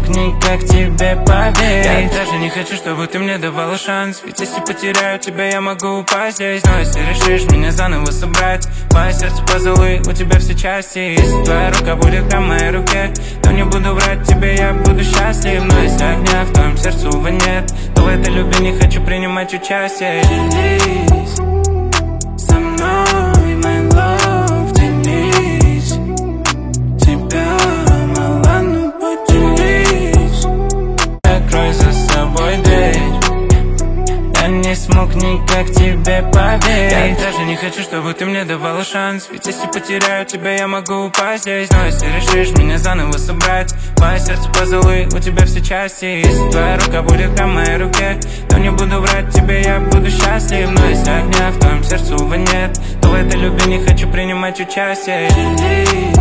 никак тебе поверить. Я даже не хочу, чтобы ты мне давала шанс, ведь если потеряю тебя, я могу упасть здесь. Но если решишь меня заново собрать, мое сердце позолы, у тебя все части. Если твоя рука будет на моей руке, то не буду врать тебе, я буду счастлив. Но если огня в твоем сердце, увы, нет, то в этой любви не хочу принимать участие. Делись со мной, my love, делись. Тебя мало, ну поделись. Закрой за собой дверь, я не смог никак тебе поверить. Я даже не хочу, чтобы ты мне давала шанс, ведь если потеряю тебя, я могу упасть здесь. Но если решишь меня заново собрать, мое сердце позолы, у тебя все части. Если твоя рука будет на моей руке, то не буду врать тебе, я буду счастлив. Но если огня в твоем сердце, увы, нет, то в этой любви не хочу принимать участие. Делись